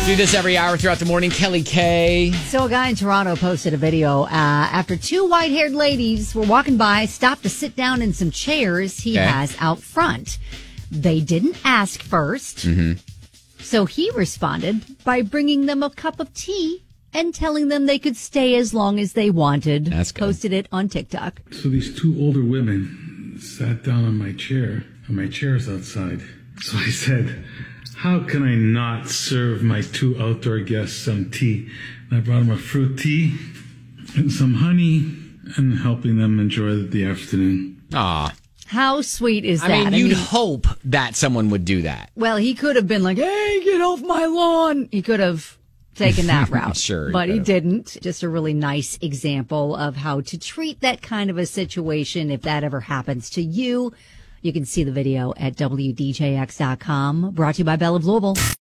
Do this every hour throughout the morning. Kelly K. So a guy in Toronto posted a video after two white-haired ladies were walking by, stopped to sit down in some chairs he has out front. They didn't ask first. So he responded by bringing them a cup of tea and telling them they could stay as long as they wanted. That's good. Posted it on TikTok. So these two older women sat down on my chair, and my chair's outside. So I said, how can I not serve my two outdoor guests some tea? And I brought them a fruit tea and some honey and helping them enjoy the afternoon. Aw. How sweet is that? I mean, you'd hope that someone would do that. Well, he could have been like, hey, get off my lawn. He could have taken that route. Sure. But he didn't. Just a really nice example of how to treat that kind of a situation if that ever happens to you. You can see the video at WDJX.com. Brought to you by Bell of Louisville.